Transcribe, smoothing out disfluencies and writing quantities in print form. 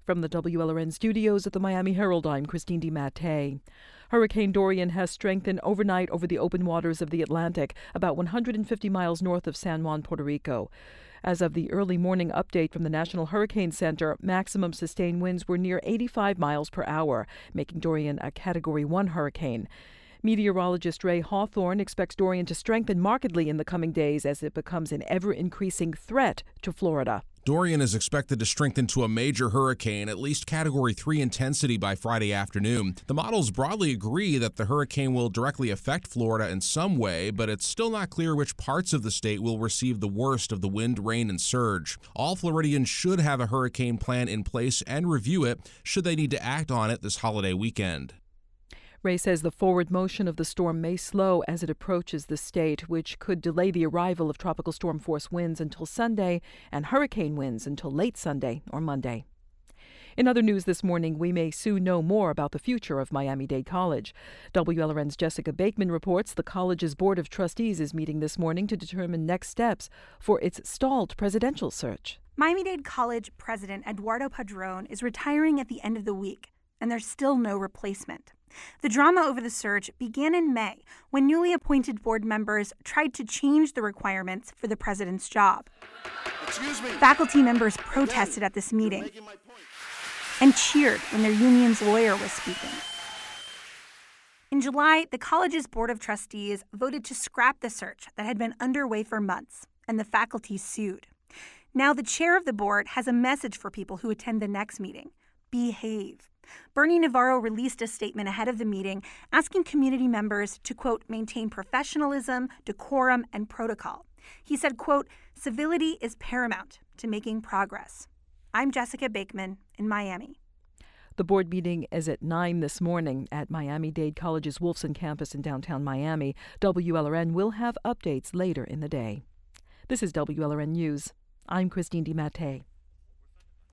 From the WLRN studios at the Miami Herald, I'm Christine DiMattei. Hurricane Dorian has strengthened overnight over the open waters of the Atlantic, about 150 miles north of San Juan, Puerto Rico. As of the early morning update from the National Hurricane Center, maximum sustained winds were near 85 miles per hour, making Dorian a Category 1 hurricane. Meteorologist Ray Hawthorne expects Dorian to strengthen markedly in the coming days as it becomes an ever-increasing threat to Florida. Dorian is expected to strengthen to a major hurricane, at least Category 3 intensity by Friday afternoon. The models broadly agree that the hurricane will directly affect Florida in some way, but it's still not clear which parts of the state will receive the worst of the wind, rain, and surge. All Floridians should have a hurricane plan in place and review it should they need to act on it this holiday weekend. Ray says the forward motion of the storm may slow as it approaches the state, which could delay the arrival of tropical storm force winds until Sunday and hurricane winds until late Sunday or Monday. In other news this morning, we may soon know more about the future of Miami-Dade College. WLRN's Jessica Bakeman reports the college's Board of Trustees is meeting this morning to determine next steps for its stalled presidential search. Miami-Dade College President Eduardo Padron is retiring at the end of the week, and there's still no replacement. The drama over the search began in May when newly appointed board members tried to change the requirements for the president's job. Faculty members protested at this meeting and cheered when their union's lawyer was speaking. In July, the college's Board of Trustees voted to scrap the search that had been underway for months, and the faculty sued. Now the chair of the board has a message for people who attend the next meeting: behave. Bernie Navarro released a statement ahead of the meeting asking community members to, quote, maintain professionalism, decorum, and protocol. He said, quote, civility is paramount to making progress. I'm Jessica Bakeman in Miami. The board meeting is at 9 this morning at Miami-Dade College's Wolfson campus in downtown Miami. WLRN will have updates later in the day. This is WLRN News. I'm Christine DiMattei.